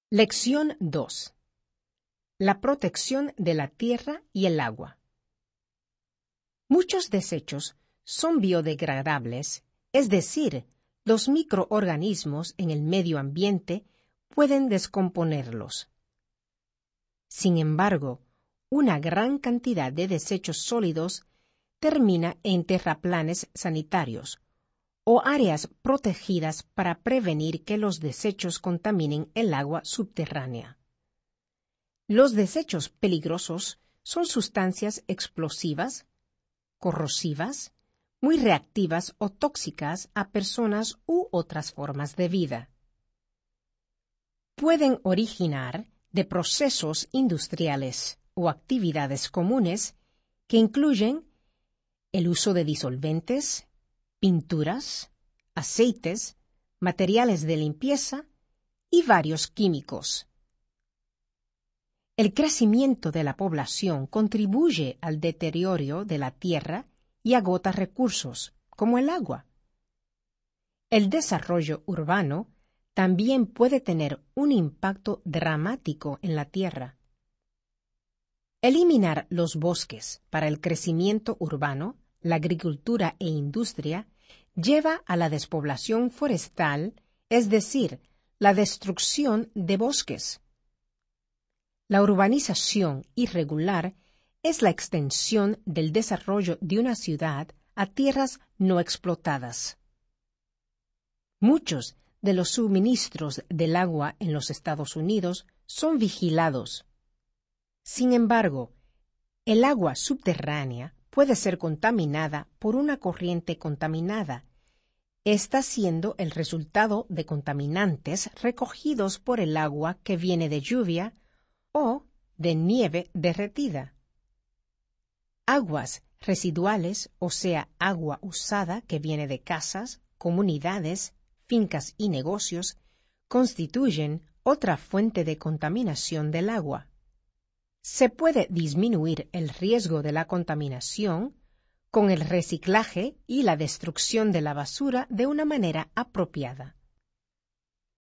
Lección 2. La protección de la tierra y el agua. Muchos desechos son biodegradables, es decir, los microorganismos en el medio ambiente pueden descomponerlos. Sin embargo, una gran cantidad de desechos sólidos termina en terraplenes sanitarios o áreas protegidas para prevenir que los desechos contaminen el agua subterránea. Los desechos peligrosos son sustancias explosivas, corrosivas, muy reactivas o tóxicas a personas u otras formas de vida. Pueden originar de procesos industriales o actividades comunes que incluyen el uso de disolventes, pinturas, aceites, materiales de limpieza y varios químicos. El crecimiento de la población contribuye al deterioro de la tierra y agota recursos, como el agua. El desarrollo urbano también puede tener un impacto dramático en la tierra. Eliminar los bosques para el crecimiento urbano, la agricultura e industria lleva a la despoblación forestal, es decir, la destrucción de bosques. La urbanización irregular es la extensión del desarrollo de una ciudad a tierras no explotadas. Muchos de los suministros del agua en los Estados Unidos son vigilados. Sin embargo, el agua subterránea puede ser contaminada por una corriente contaminada. Está siendo el resultado de contaminantes recogidos por el agua que viene de lluvia o de nieve derretida. Aguas residuales, o sea, agua usada que viene de casas, comunidades, fincas y negocios, constituyen otra fuente de contaminación del agua. Se puede disminuir el riesgo de la contaminación con el reciclaje y la destrucción de la basura de una manera apropiada.